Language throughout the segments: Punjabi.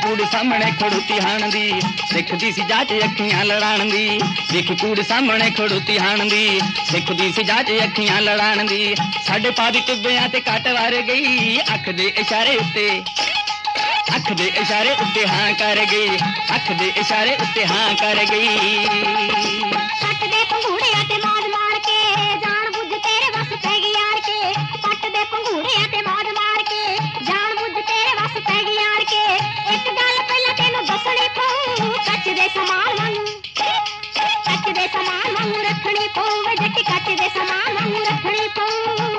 ਕੂੜ ਸਾਹਮਣੇ ਖੜੂਤੀ ਹਾਣ ਦੀ, ਸਿੱਖਦੀ ਸੀ ਜਾਚ ਅੱਖੀਆਂ ਲੜਾਣ ਦੀ। ਵੇਖੀ ਕੂੜ ਸਾਹਮਣੇ ਖੜੂਤੀ ਹਾਣ ਦੀ, ਸਿੱਖਦੀ ਸੀ ਜਾਚ ਅੱਖੀਆਂ ਲੜਾਣ ਦੀ। ਸਾਡੇ ਪਾ ਦੀ ਟਿੱਬਿਆਂ ਤੇ ਕੱਟ ਵਾਰ ਗਈ, ਅੱਖ ਦੇ ਇਸ਼ਾਰੇ ਉੱਤੇ, ਅੱਖ ਦੇ ਇਸ਼ਾਰੇ ਉੱਤੇ ਹਾਂ ਕਰ ਗਈ, ਅੱਖ ਦੇ ਇਸ਼ਾਰੇ ਉੱਤੇ ਹਾਂ ਕਰ ਗਈ। ਪੱਟ ਦੇ ਪੰਘੂੜਿਆਂ ਤੇ ਮੌਜ ਮਾਰ ਕੇ, ਜਾਣ ਬੁੱਝ ਤੇਰੇ ਵਸ ਪੈ ਗਈ ਯਾਰ ਕੇ। ਪੱਟ ਦੇ ਪੰਘੂੜਿਆਂ ਤੇ ਮੌਜ ਮਾਰ ਕੇ, ਜਾਣ ਬੁੱਝ ਤੇਰੇ ਵਸ ਪੈ ਗਈ ਯਾਰ ਕੇ। ਇੱਕ ਗੱਲ ਪਹਿਲਾਂ ਤੈਨੂੰ ਦੱਸਣੀ ਪਊ, ਕੱਚ ਦੇ ਸਮਾਨ ਵਾਂਗੂ, ਕੱਚ ਦੇ ਸਮਾਨ ਵਾਂਗੂ ਰੱਖਣੀ ਪਊ ਵੇ ਜੱਟੀ, ਕੱਚ ਦੇ ਸਮਾਨ ਵਾਂਗੂ ਰੱਖਣੀ ਪਊ।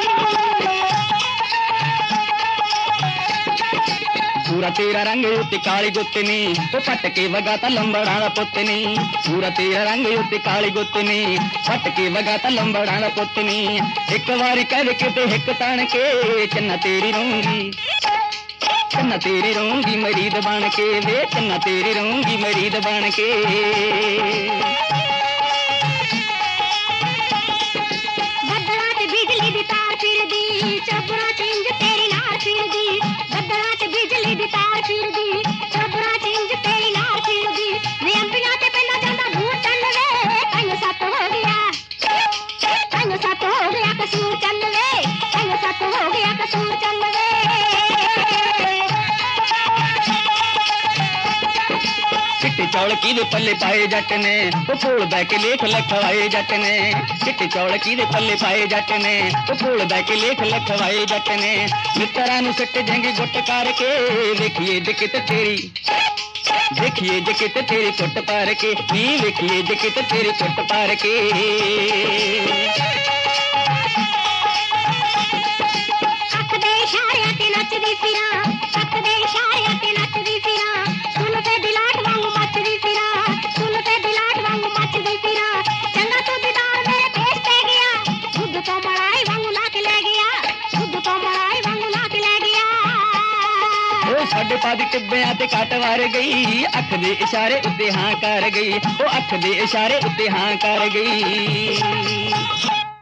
ਪੂਰਾ ਤੇਰਾ ਰੰਗ ਉੱਤੇ ਕਾਲੀ ਗੁੱਤ ਨੀ, ਉਹ ਪੱਟ ਕੇ ਵਗਾ ਤਾਂ ਲੰਬੜਾਂ ਦਾ ਪੁੱਤ ਨੀ। ਪੂਰਾ ਤੇਰਾ ਰੰਗ ਉੱਤੇ ਕਾਲੀ ਗੁੱਤ ਨੀ, ਪੱਟ ਕੇ ਵਗਾ ਤਾਂ ਲੰਬੜਾਂ ਦਾ ਪੁੱਤ ਨੀ। ਇੱਕ ਵਾਰੀ ਕਹਿ ਕੇ ਤੇ ਹਿੱਕ ਤਾਣ ਕੇ, ਚੰਨਾ ਤੇਰੀ ਰਹੂੰਗੀ, ਚੰਨਾ ਤੇਰੀ ਰਹੂੰਗੀ ਮਰੀਦ ਬਣ ਕੇ ਵੇ, ਚੰਨਾ ਤੇਰੀ ਰਹੂੰਗੀ ਮਰੀਦ ਬਣ ਕੇ। ਬੱਦਲਾਂ 'ਚ ਬਿਜਲੀ ਦੀ ਤਾਰ ਫਿਰਦੀ, ਚੋਬਰਾਂ 'ਚ ਇੰਜ ਤੇਰੀ ਨਾਰ ਫਿਰਦੀ। ਬੱਦਲਾਂ 'ਚ ਬਿਜਲੀ ਦੀ ਤਾਰ ਫਿਰਦੀ, ਚੋਬਰਾਂ 'ਚ ਇੰਜ ਤੇਰੀ ਨਾਰ ਫਿਰਦੀ। ਵੇ ਅੰਬੀਆਂ ਤੇ ਪੈਂਦਾ ਜਾਂਦਾ ਭੂਤ ਚੰਨ ਵੇ, ਕੰਨ ਸੱਤ ਹੋ ਗਿਆ, ਕੰਨ ਸੱਤ ਹੋ ਗਿਆ ਕਸੂਰ ਚੰਨ ਵੇ, ਕੰਨ ਸੱਤ ਹੋ ਗਿਆ ਕਸੂਰ ਚੰਨ ਵੇ। ਚਿੱਟੇ ਚੌਲ ਕਿਹਦੇ ਪੱਲੇ ਪਾਏ ਜੱਟ ਨੇ, ਉਹ ਕੋਲ ਬਹਿ ਕੇ ਲੇਖ ਲਿਖਵਾਏ ਜੱਟ ਨੇ। ਚਿੱਟੇ ਚੌਲ ਕਿਹਦੇ ਪੱਲੇ ਪਾਏ ਜੱਟ ਨੇ, ਉਹ ਕੋਲ ਬਹਿ ਕੇ ਲੇਖ ਲਿਖਵਾਏ ਜੱਟ ਨੇ। ਮਿੱਤਰਾਂ ਨੂੰ ਸਿੱਟ ਜੰਗੀ ਗੁੱਟ ਕਰਕੇ, ਵੇਖੀਏ ਜੇ ਕਿਤੇ ਤੇਰੀ, ਵੇਖੀਏ ਜੇ ਕਿਤੇ ਤੇਰੀ ਕੁੱਟ ਪਾਰ ਕੇ ਨੀ, ਵੇਖੀਏ ਜੇ ਕਿਤੇ ਤੇਰੀ ਕੁੱਟ ਪਾਰ ਕੇ। ਅੱਖ ਦੇ ਇਸ਼ਾਰਿਆਂ ਤੇ ਨੱਚਦੀ ਫਿਰਾਂ, ਅੱਖ ਦੇ ਇਸ਼ਾਰਿਆਂ ਤੇ ਨੱਚਦੀ ਫਿਰਾਂ। ਸੁਣ ਤੇ ਦਿਲਾਟ ਵਾਂਗੂ ਮੱਚਦੀ ਫਿਰਾਂ, ਸੁਣ ਤੇ ਦਿਲਾਟ ਵਾਂਗੂ ਮੱਚਦੀ ਫਿਰਾਂ। ਚੰਗਾ ਤੂੰ ਦੀਦਾਰ ਮੇਰੇ ਪੇਸ਼ ਤੇ ਗਿਆ, ਦੁੱਧ ਤੋਂ ਮਲਾਈ ਵਾਂਗੂ ਲਾ ਕੇ ਲੈ ਗਿਆ, ਦੁੱਧ ਤੋਂ ਮਲਾਈ ਵਾਂਗੂ ਲਾ ਕੇ ਲੈ ਗਿਆ। ਉਹ ਸਾਡੇ ਪਾ ਦੀ ਟਿੱਬਿਆਂ ਤੇ ਕੱਟ ਵਾਰ ਗਈ, ਅੱਖ ਦੇ ਇਸ਼ਾਰੇ ਉੱਤੇ ਹਾਂ ਕਰ ਗਈ, ਉਹ ਅੱਖ ਦੇ ਇਸ਼ਾਰੇ ਉੱਤੇ ਹਾਂ ਕਰ ਗਈ।